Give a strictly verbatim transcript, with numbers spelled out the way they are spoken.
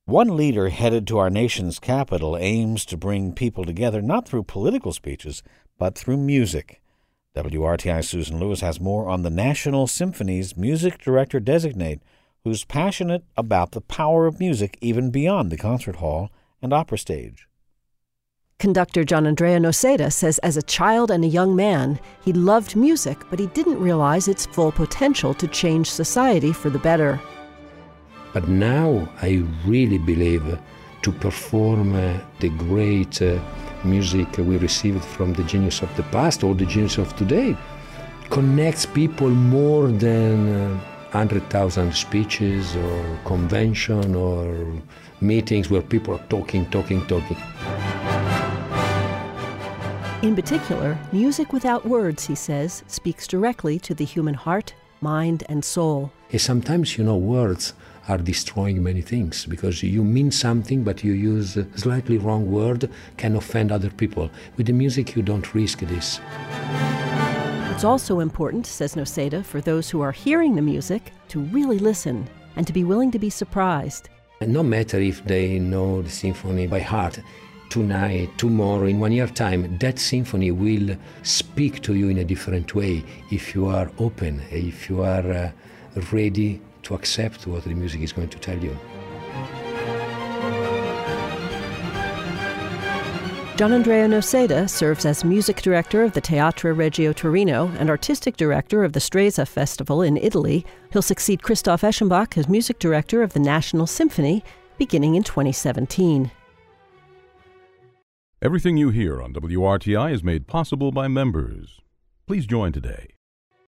One leader headed to our nation's capital aims to bring people together not through political speeches, but through music. W R T I's Susan Lewis has more on the National Symphony's music director designate, who's passionate about the power of music even beyond the concert hall and opera stage. Conductor Gianandrea Noseda says as a child and a young man, he loved music, but he didn't realize its full potential to change society for the better. But now I really believe to perform uh, the great uh, music we received from the genius of the past or the genius of today connects people more than uh, one hundred thousand speeches or convention or meetings where people are talking, talking, talking. In particular, music without words, he says, speaks directly to the human heart, mind, and soul. And sometimes, you know, words are destroying many things because you mean something but you use a slightly wrong word, can offend other people. With the music you don't risk this. It's also important, says Noseda, for those who are hearing the music to really listen and to be willing to be surprised. And no matter if they know the symphony by heart, tonight, tomorrow, in one year time, that symphony will speak to you in a different way if you are open, if you are uh, ready to accept what the music is going to tell you. Gianandrea Noseda serves as music director of the Teatro Regio Torino and artistic director of the Stresa Festival in Italy. He'll succeed Christoph Eschenbach as music director of the National Symphony beginning in twenty seventeen. Everything you hear on W R T I is made possible by members. Please join today